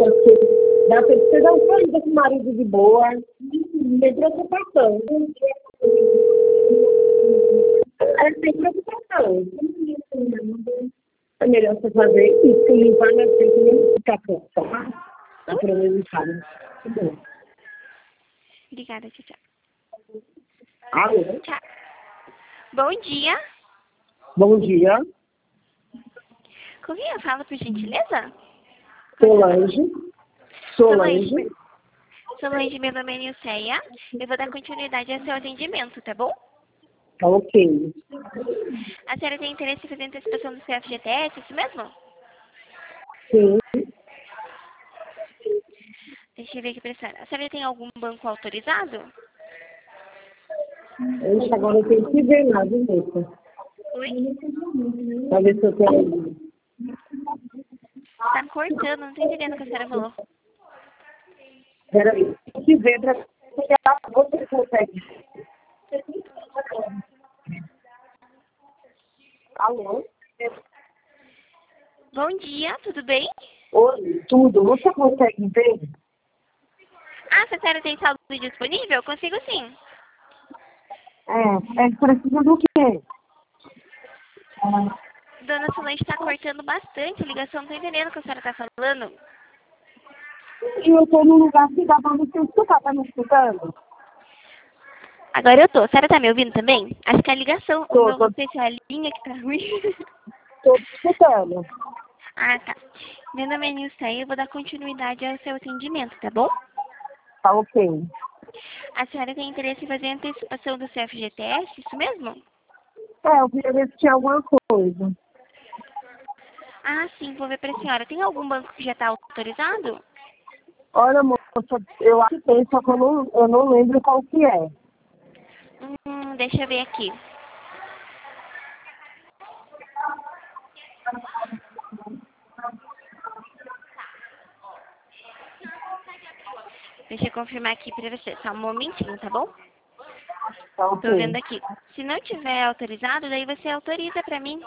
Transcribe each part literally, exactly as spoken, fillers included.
Dá pra você dar um saída com o marido de boa, sem preocupação. É sem preocupação. É melhor você fazer isso, limpar na frente e ficar pronto, tá? Dá pra mim limpar, né? Obrigada, tchau, tchau. Alô? Tchau. Bom dia. Bom dia. Com quem eu falo, por gentileza? Solange. Solange. Solange. Solange, meu nome é Nilceia. Eu vou dar continuidade ao seu atendimento, tá bom? Tá ok. A senhora tem interesse em fazer antecipação do C F G T S, isso mesmo? Sim. Deixa eu ver aqui pra senhora. A senhora tem algum banco autorizado? Ixi, agora eu tenho que ver nada, moça. Oi? Pra ver se eu tenho. Tá cortando, não tô entendendo o que a senhora falou. Peraí, tem que ver pra você consegue. Alô? Bom dia, tudo bem? Oi, tudo. Você consegue ver? Ah, se a senhora tem saldo disponível? Consigo sim. É, é precisa do quê? Dona Solange tá cortando bastante a ligação, não tô entendendo o que a senhora tá falando. E eu tô num lugar que dá pra você escutar, tá me escutando? Agora eu tô. A senhora tá me ouvindo também? Acho que a ligação, Tô, o meu, tô, não sei se é a linha que tá ruim. tô te escutando. Ah, tá. Meu nome é Nilceia, eu vou dar continuidade ao seu atendimento, tá bom? Tá ok. A senhora tem interesse em fazer a antecipação do C F G T S, isso mesmo? É, eu queria ver se tinha alguma coisa. Ah, sim, vou ver pra senhora. Tem algum banco que já tá autorizado? Olha, moça, eu acho que tem, só que eu não, eu não lembro qual que é. Hum, deixa eu ver aqui. Deixa eu confirmar aqui pra você. Só um momentinho, tá bom? Tá Tô vendo ok. aqui. Se não tiver autorizado, daí você autoriza pra mim.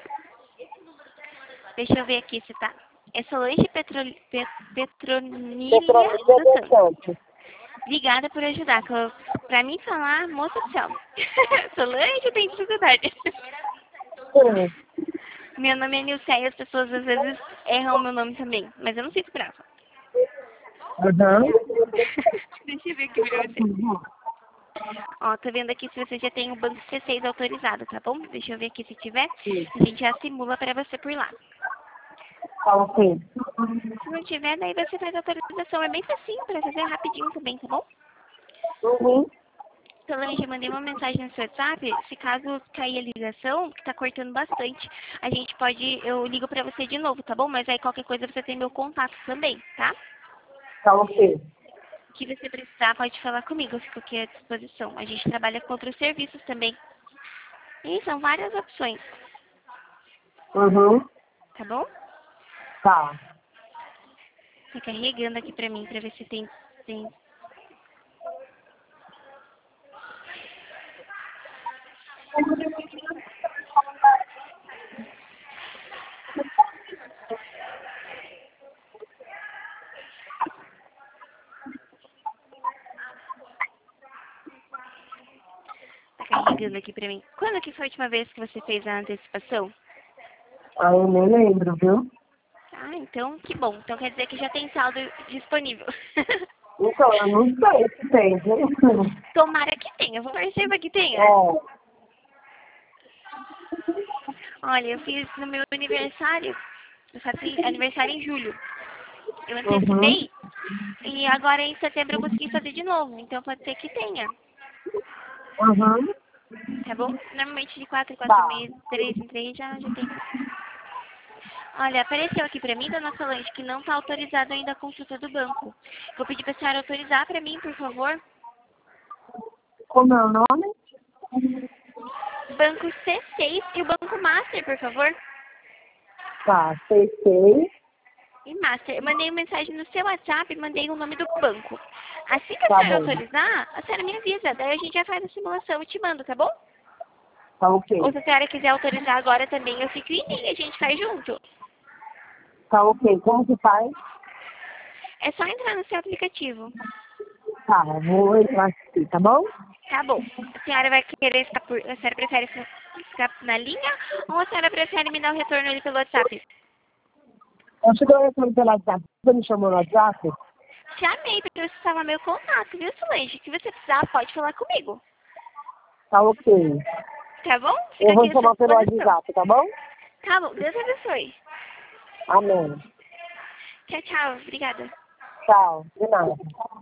Deixa eu ver aqui se tá. É Solange Petro... Pe... Petronília Petrolícia dos do Santos. Santos. Obrigada por ajudar. que eu- Pra mim falar, moça do céu. Solange tem dificuldade. Sim. Meu nome é Nilceia e as pessoas às vezes erram o meu nome também. Mas eu não fico brava. Aham. Deixa eu ver aqui pra você. Ó, tô vendo aqui se você já tem o banco C seis autorizado, tá bom? Deixa eu ver aqui se tiver. Sim. A gente já simula pra você por lá. Tá ok. Se não tiver, daí você faz a autorização. É bem facinho pra fazer rapidinho também, tá bom? Uhum. Solange, eu mandei uma mensagem no seu WhatsApp. Se caso cair a ligação, que tá cortando bastante, a gente pode... Eu ligo pra você de novo, tá bom? Mas aí qualquer coisa você tem meu contato também, tá? Tá ok. O que você precisar, pode falar comigo. Eu fico aqui à disposição. A gente trabalha com outros serviços também. E são várias opções, Uhum. tá bom? Tá. Tá carregando aqui pra mim, pra ver se tem... tem... Tá carregando aqui pra mim. Quando que foi a última vez que você fez a antecipação? Ah, eu nem lembro, viu? Ah, então que bom. Então quer dizer que já tem saldo disponível. Então, eu não sei se tem, viu? Tomara que tenha. Vou torcer pra que tenha. É. Olha, eu fiz no meu aniversário. Eu faço aniversário em julho. Eu Uhum. antecipei. E agora em setembro eu consegui fazer de novo. Então pode ser que tenha. Uhum. Tá bom? Normalmente de quatro em quatro Tá. meses, três em três já, já tem. Olha, apareceu aqui pra mim, dona Solange, que não tá autorizado ainda a consulta do banco. Vou pedir pra senhora autorizar pra mim, por favor. Como é o nome? Banco C seis e o Banco Master, por favor. Tá, sei, sei. E Master, eu mandei uma mensagem no seu WhatsApp e mandei o nome do banco. Assim que a Tá senhora bom. autorizar, a senhora me avisa. Daí a gente já faz a simulação e te mando, tá bom? Tá ok. Ou se a senhora quiser autorizar agora também, eu fico em linha, a gente faz junto. Tá ok. Como que faz? É só entrar no seu aplicativo. Tá, eu vou entrar aqui, tá bom? Tá bom. A senhora vai querer ficar por... A senhora prefere ficar na linha ou a senhora prefere me dar o retorno ali pelo WhatsApp? Eu te dou o retorno pelo WhatsApp. Você me chamou no WhatsApp? Chamei porque você estava meu contato, viu, Solange? Se você precisar, pode falar comigo. Tá ok. Tá bom? Fica Eu vou aqui à sua chamar pelo disposição. WhatsApp, tá bom? Tá bom. Deus abençoe. Amém. Tchau, tchau. Obrigada. Tchau. De nada.